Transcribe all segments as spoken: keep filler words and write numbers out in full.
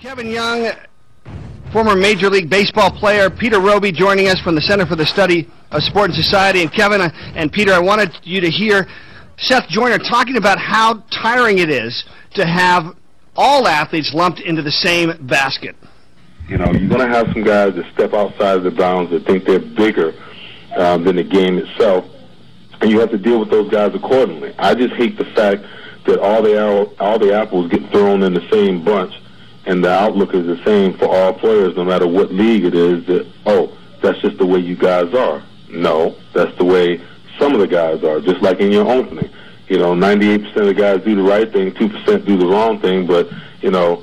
Kevin Young, former Major League Baseball player, Peter Roby joining us from the Center for the Study of Sport and Society. And Kevin uh, and Peter, I wanted you to hear Seth Joyner talking about how tiring it is to have all athletes lumped into the same basket. You know, you're going to have some guys that step outside of the bounds that think they're bigger um, than the game itself, and you have to deal with those guys accordingly. I just hate the fact that all the all the apples get thrown in the same bunch, and the outlook is the same for all players, no matter what league it is, that, oh, that's just the way you guys are. No, that's the way some of the guys are, just like in your opening. You know, ninety-eight percent of the guys do the right thing, two percent do the wrong thing, but, you know,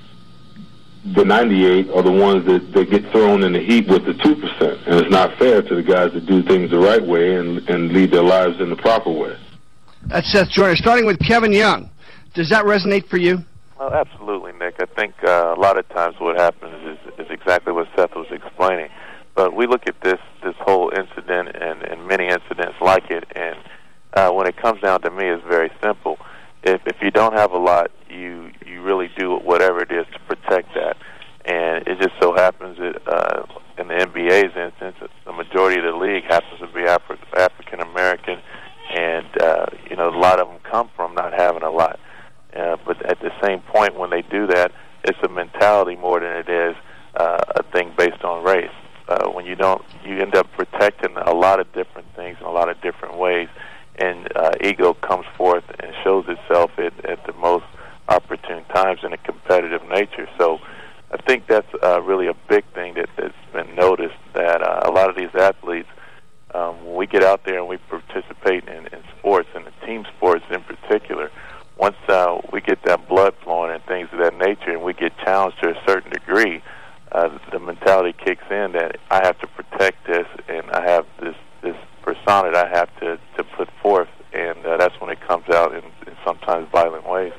the ninety-eight are the ones that, that get thrown in the heat with the two percent, and it's not fair to the guys that do things the right way and, and lead their lives in the proper way. That's Seth Joyner. Starting with Kevin Young, does that resonate for you? Well, absolutely, Nick. I think uh, a lot of times what happens is, is exactly what Seth was explaining. But we look at this this whole incident and, and many incidents like it, and uh, when it comes down to me, it's very simple. If if you don't have a lot, you you really do whatever it is to protect that. And it just so happens that uh, in the N B A's instance, the majority of the league happens to be Afri- African American, and uh, you know a lot of them come from not having a lot. Uh, but at the same point, when they do that, it's a mentality more than it is uh, a thing based on race. Uh, when you don't, you end up protecting a lot of different things in a lot of different ways, and uh, ego comes forth and shows itself at, at the most opportune times in a competitive nature. So I think that's uh, really a big thing that, that's been noticed, that uh, a lot of these athletes, um, when we get out there and we participate in, in sports, and the team sports in particular, once uh, we get that blood flowing and things of that nature, and we get challenged to a certain degree, uh, the mentality kicks in that I have to protect this, and I have this this persona that I have to, to put forth, and uh, that's when it comes out in, in sometimes violent ways.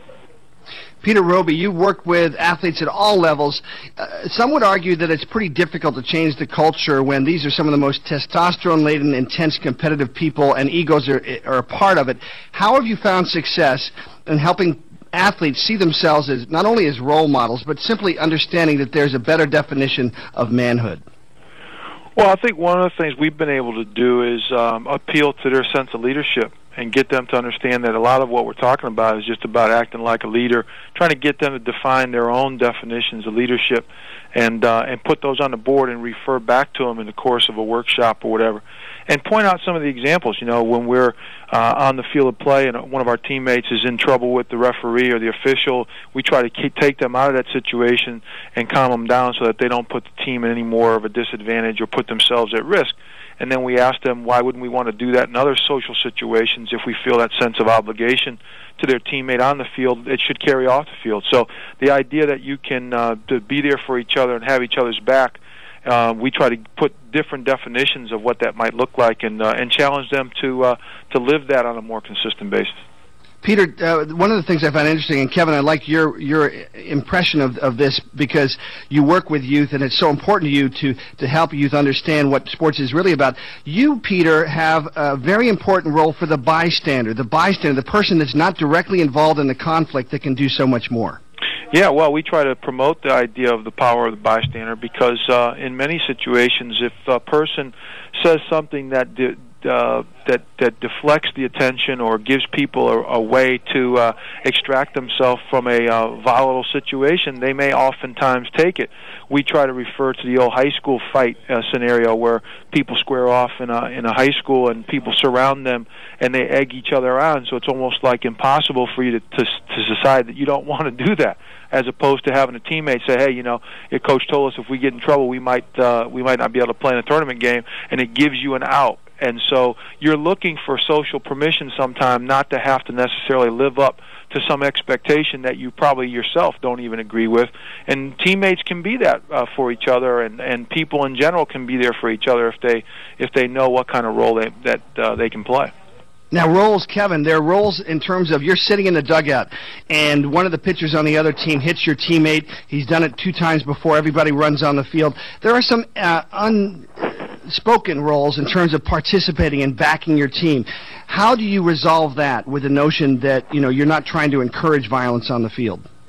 Peter Roby, you work with athletes at all levels. Uh, some would argue that it's pretty difficult to change the culture when these are some of the most testosterone-laden, intense, competitive people, and egos are, are a part of it. How have you found success in helping athletes see themselves as not only as role models, but simply understanding that there's a better definition of manhood? Well, I think one of the things we've been able to do is um, appeal to their sense of leadership and get them to understand that a lot of what we're talking about is just about acting like a leader, trying to get them to define their own definitions of leadership, and uh, and put those on the board and refer back to them in the course of a workshop or whatever, and point out some of the examples. You know, when we're uh, on the field of play and one of our teammates is in trouble with the referee or the official, we try to keep, take them out of that situation and calm them down so that they don't put the team in any more of a disadvantage or put themselves at risk. And then we ask them, why wouldn't we want to do that in other social situations if we feel that sense of obligation to their teammate on the field? It should carry off the field. So the idea that you can uh, to be there for each other and have each other's back, uh, we try to put different definitions of what that might look like, and uh, and challenge them to uh, to live that on a more consistent basis. Peter, uh, one of the things I find interesting, and Kevin, I like your your impression of of this because you work with youth, and it's so important to you to to help youth understand what sports is really about. You, Peter, have a very important role for the bystander, the bystander, the person that's not directly involved in the conflict that can do so much more. Yeah, well, we try to promote the idea of the power of the bystander because uh, in many situations, if a person says something that de- Uh, that that deflects the attention or gives people a, a way to uh, extract themselves from a uh, volatile situation, they may oftentimes take it. We try to refer to the old high school fight uh, scenario where people square off in a in a high school and people surround them and they egg each other on. So it's almost like impossible for you to to, to decide that you don't want to do that, as opposed to having a teammate say, "Hey, you know, your coach told us if we get in trouble, we might uh, we might not be able to play in a tournament game," and it gives you an out. And so you're looking for social permission sometime not to have to necessarily live up to some expectation that you probably yourself don't even agree with. And teammates can be that uh, for each other, and, and people in general can be there for each other if they if they know what kind of role they, that uh, they can play. Now, roles, Kevin, there are roles in terms of you're sitting in the dugout, and one of the pitchers on the other team hits your teammate. He's done it two times before. Everybody runs on the field. There are some uh, unspoken roles in terms of participating and backing your team. How do you resolve that with the notion that, you know, you're not trying to encourage violence on the field?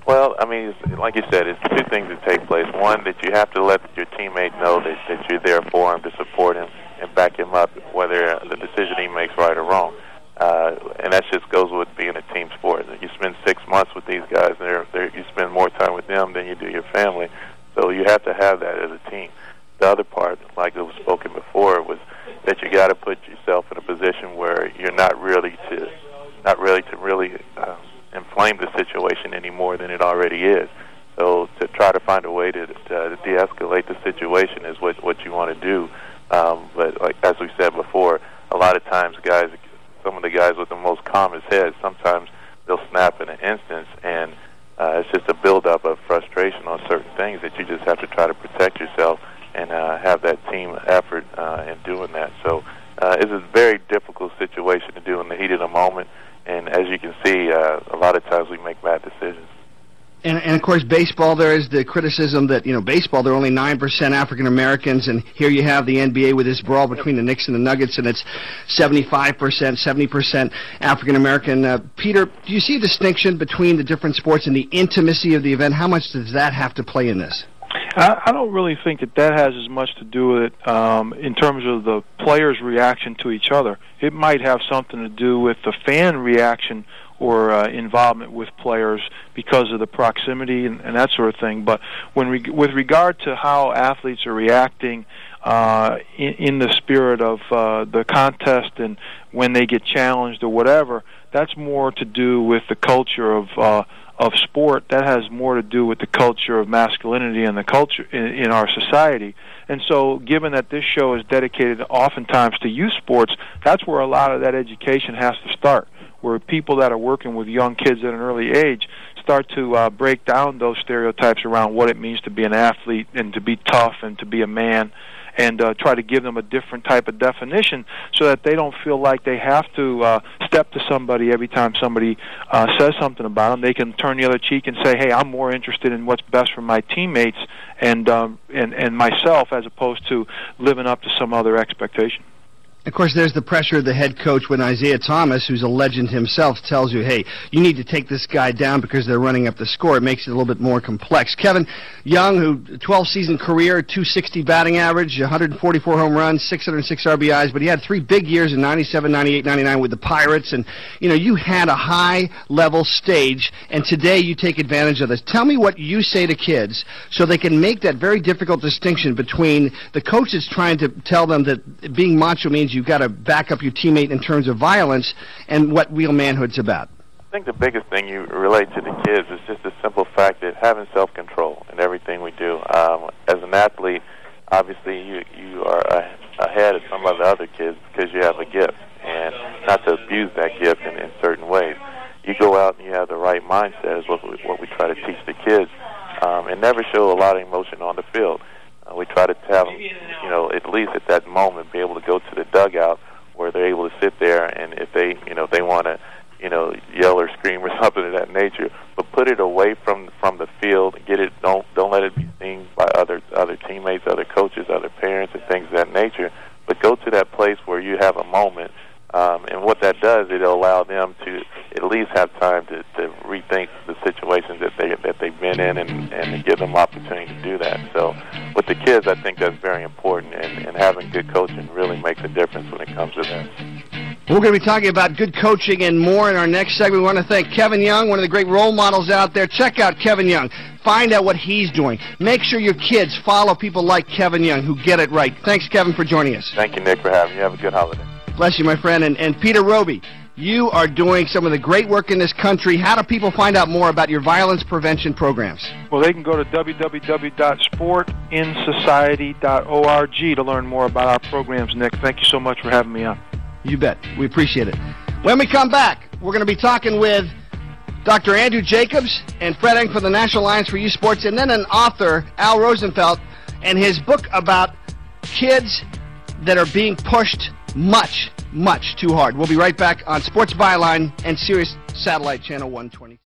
Well, I mean, it's, like you said, it's two things that take place. One, that you have to let your teammate know that, that you're there for him, to support him, and back him up, whether the decision he makes right or wrong. Uh, and that just goes with being a team sport. You spend six months with these guys, and they're, they're, you spend more time with them than you do your family. So you have to have that as a team. The other part, like it was spoken before, was that you got to put yourself in a position where you're not really to, not really to really uh, inflame the situation any more than it already is. So to try to find a way to, to de-escalate the situation is what what you want to do. Um, but like as we said before, a lot of times, guys, some of the guys with the most calmest heads, sometimes they'll snap in an instance, and uh, it's just a buildup of frustration on certain things that you just have to try to protect yourself and uh, have that team effort uh, in doing that. So uh, it's a very difficult situation to do in the heat of the moment, and as you can see, uh, a lot of times we make bad decisions. And, and of course, baseball, there is the criticism that, you know, baseball, there are only nine percent African Americans, and here you have the N B A with this brawl between the Knicks and the Nuggets, and it's seventy-five percent, seventy percent African American. Uh, Peter, do you see a distinction between the different sports and the intimacy of the event? How much does that have to play in this? I, I don't really think that that has as much to do with it um, in terms of the players' reaction to each other. It might have something to do with the fan reaction or uh, involvement with players because of the proximity and, and that sort of thing. But when re- with regard to how athletes are reacting uh, in, in the spirit of uh, the contest and when they get challenged or whatever, that's more to do with the culture of uh, of sport. That has more to do with the culture of masculinity and the culture in, in our society. And so given that this show is dedicated oftentimes to youth sports, that's where a lot of that education has to start, where people that are working with young kids at an early age start to uh, break down those stereotypes around what it means to be an athlete and to be tough and to be a man, and uh, try to give them a different type of definition so that they don't feel like they have to uh, step to somebody every time somebody uh, says something about them. They can turn the other cheek and say, hey, I'm more interested in what's best for my teammates and, um, and, and myself, as opposed to living up to some other expectation. Of course, there's the pressure of the head coach when Isaiah Thomas, who's a legend himself, tells you, hey, you need to take this guy down because they're running up the score. It makes it a little bit more complex. Kevin Young, who twelve-season career, two sixty batting average, one hundred forty-four home runs, six hundred six R B Is, but he had three big years in ninety-seven, ninety-eight, ninety-nine with the Pirates, and, you know, you had a high-level stage, and today you take advantage of this. Tell me what you say to kids so they can make that very difficult distinction between the coach that's trying to tell them that being macho means you've got to back up your teammate in terms of violence, and what real manhood's about. I think the biggest thing you relate to the kids is just the simple fact that having self-control in everything we do. Um, as an athlete, obviously you you are a, ahead of some of the other kids because you have a gift, and not to abuse that gift in, in certain ways. You go out and you have the right mindset is what we, what we try to teach the kids, um, and never show a lot of emotion on the field. Uh, we try to have them, you know, at least at that moment, be able to go to the dugout where they're able to sit there, and if they, you know, if they want to, you know, yell or scream or something of that nature, but put it away from from the field. Get it. Don't don't let it be seen by other other teammates, other coaches, other parents, and things of that nature. But go to that place where you have a moment. Um, and what that does, it'll allow them to at least have time to, to rethink the situations that they that they've been in, and, and to give them opportunity to do that. So, with the kids, I think that's very important, and, and having good coaching really makes a difference when it comes to that. We're going to be talking about good coaching and more in our next segment. We want to thank Kevin Young, one of the great role models out there. Check out Kevin Young. Find out what he's doing. Make sure your kids follow people like Kevin Young who get it right. Thanks, Kevin, for joining us. Thank you, Nick, for having me. Have a good holiday. Bless you, my friend. And, and Peter Roby, you are doing some of the great work in this country. How do people find out more about your violence prevention programs? Well, they can go to w w w dot sport in society dot org to learn more about our programs, Nick. Thank you so much for having me on. You bet. We appreciate it. When we come back, we're going to be talking with Doctor Andrew Jacobs and Fred Eng from the National Alliance for Youth Sports, and then an author, Al Rosenfeld, and his book about kids that are being pushed much, much too hard. We'll be right back on Sports Byline and Sirius Satellite Channel one twenty.